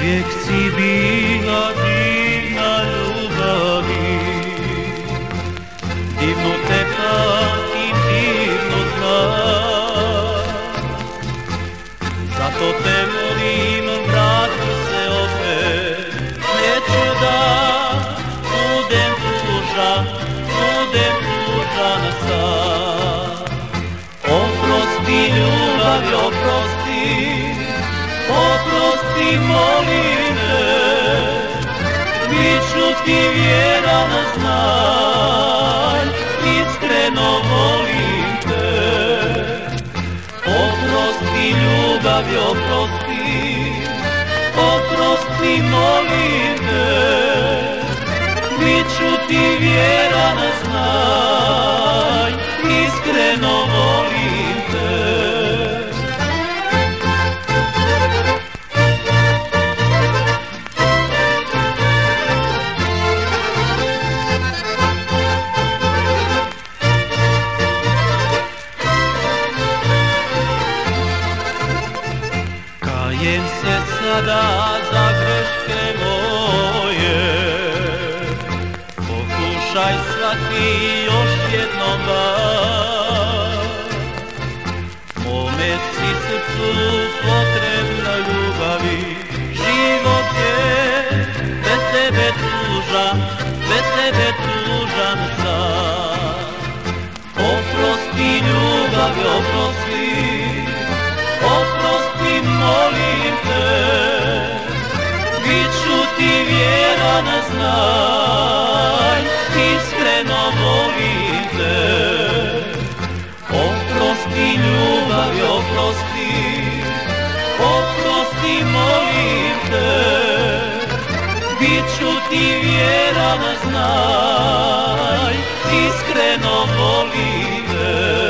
Uvijek si bila divna ljubavi, divno te pamtim, divno znam. Zato te molim, vrati se opet, neću da budem tužan sam. Oprosti ljubavi, oprosti, molim te, biću ti vjeran, znaj, iskreno volim te. Oprosti ljubavi, oprosti, molim te, biću ti vjeran, znaj, iskreno volim te. Kajem se sada za greške moje, pokušaj shvati još jednom bar. Mome si srcu potrebna ljubavi, život je bez tebe tužan sam. Oprosti ljubavi, oprosti, molim te, biću ti vjeran, znaj, iskreno volim te. Oprosti ljubavi, oprosti, molim te, biću ti vjeran, znaj, iskreno volim te.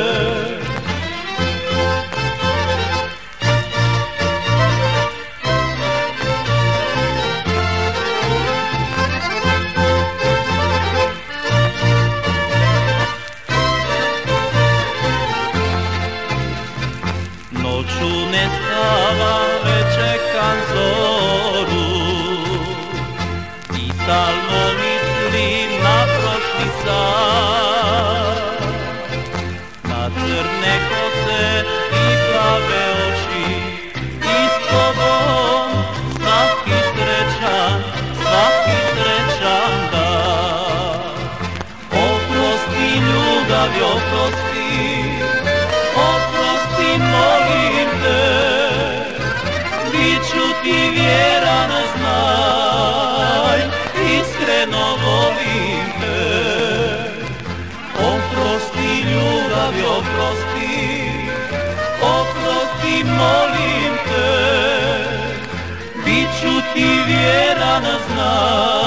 Noću ne spavam, već čekam zoru i stalno mislim na prošli san, na crne kose i plave oči, i s tobom svaki srećan dan. Oprosti ljubavi, oprosti, molim te, biću ti vjeran, znaj, iskreno volim te. Oprosti ljubavi, oprosti, molim te, biću ti vjeran, znaj.